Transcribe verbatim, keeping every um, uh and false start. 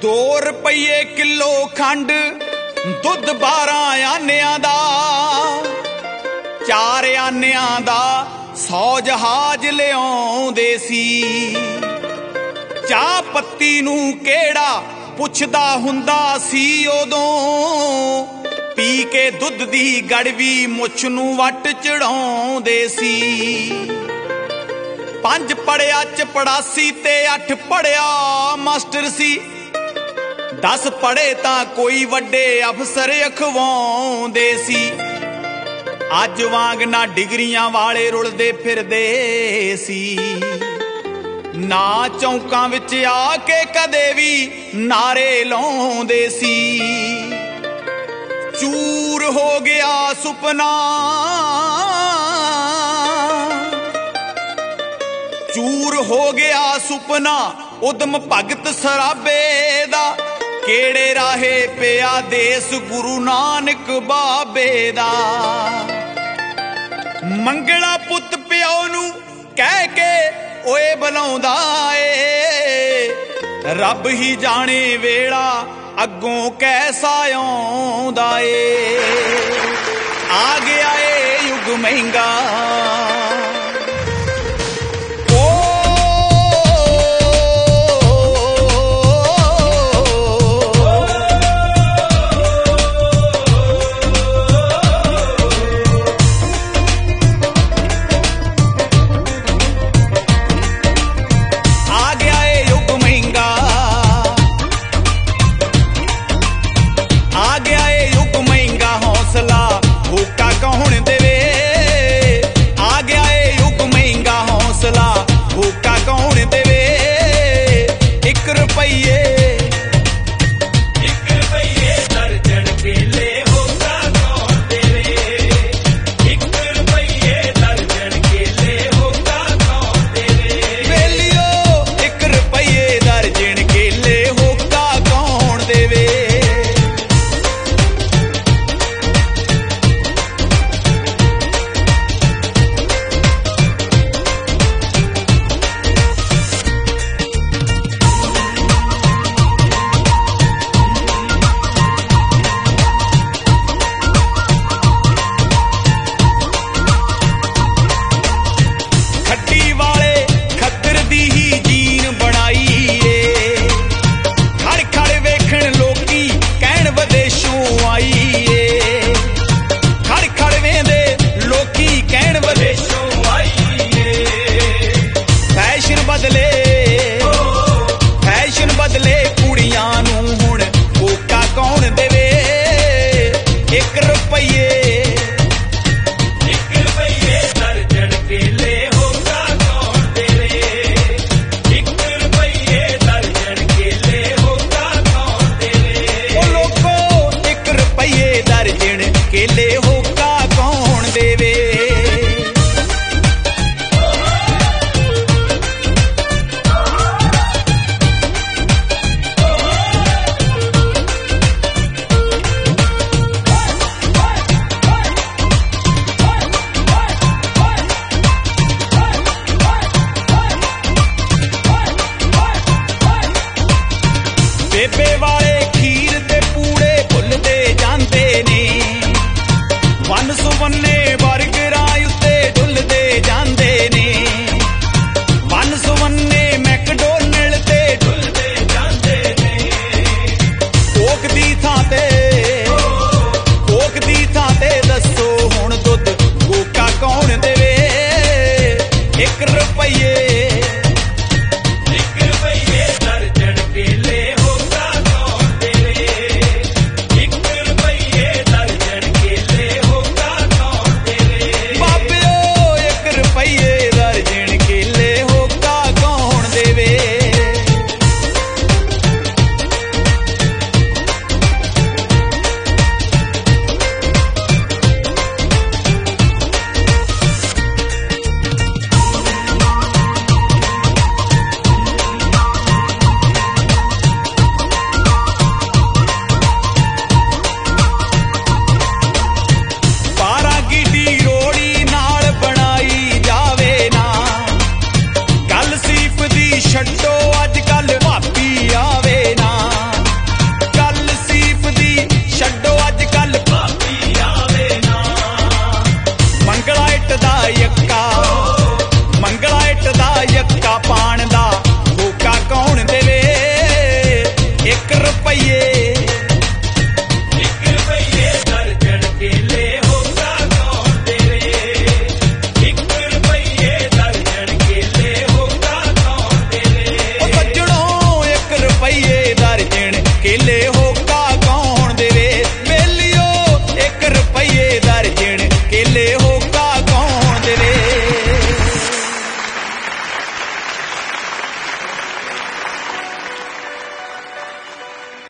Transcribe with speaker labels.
Speaker 1: दो रुपये किलो खंड दुध बारह आनियां दा, चार आनियां दा सौ जहाज लियाउंदे सी। चाह पत्ती नूं केड़ा पुछदा हुंदा सी उदों, पी के दुध दी गड़वी मुछ नूं वट चढ़ाउंदे सी। पंज पढ़िया चपड़ासी ते अठ पढ़िया मास्टर सी, दस पढ़े तां कोई वड्डे अफसर अखवाउंदे सी। अज वांग ना डिगरियां वाले रुलदे फिरदे सी, ना चौंकां विच आके कदे भी नारे लाउंदे सी। चूर हो गया सुपना, चूर हो गया सुपना उदम भगत सराबे दा, केड़े राहे पिया देस गुरु नानक बाबे दा। मंगला पुत प्यो नू कह के ओए बुलाउंदा ए, रब ही जाने वेला अगों कैसा आउंदा ए। आ गया ए युग महंगा,